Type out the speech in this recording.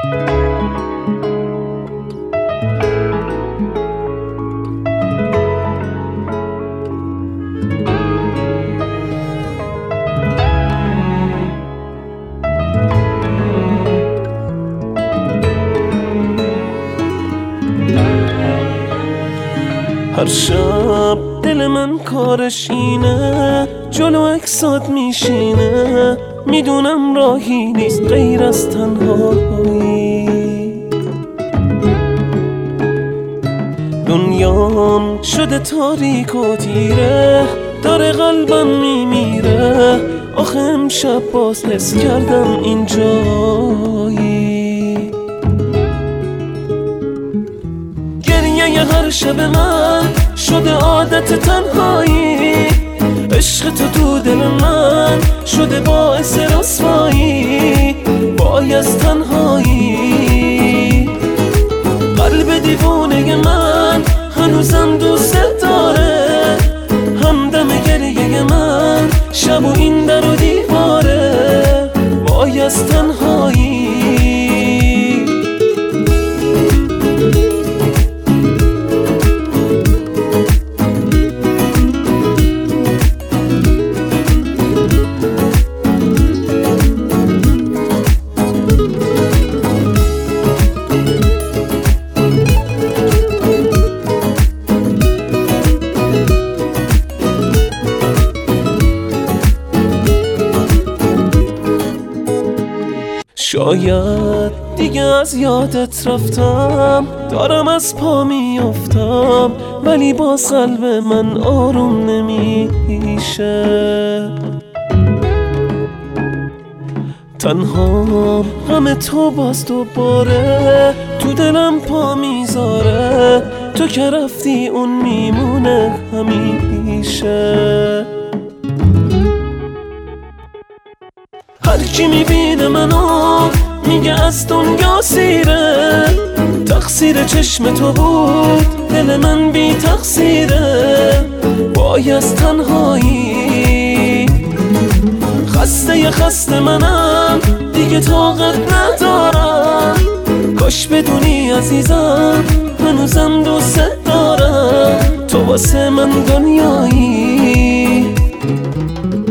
هر شب دل من کارش اینه، جلو اکسات میشینه، میدونم راهی نیست غیر از تنهایی. دنیام شده تاریک و تیره، داره قلبم میمیره، آخه امشب باز حس کردم اینجایی. گریه هر شب من شده عادت تنهایی، عشق تو دل من شده باعث رسوایی. وای از تنهایی، قلب دیوانه من هنوزم دوست داره، همدم گریه من شب و این در و دیواره. وای از تنهایی. شاید دیگه از یادت رفتم، دارم از پا میافتم، ولی باز قلب من آروم نمیشه. تنها غم تو باز دوباره تو دلم پا میذاره، تو که رفتی اون میمونه همیشه. هر کی میبینه منو میگه از دنیا سیره، تقصیر چشم تو بود دل من بی تقصیره. وای از تنهایی، خسته منم دیگه طاقت ندارم. کاش بدونی عزیزم هنوزم دوست دارم، تو واسه من دنیایی.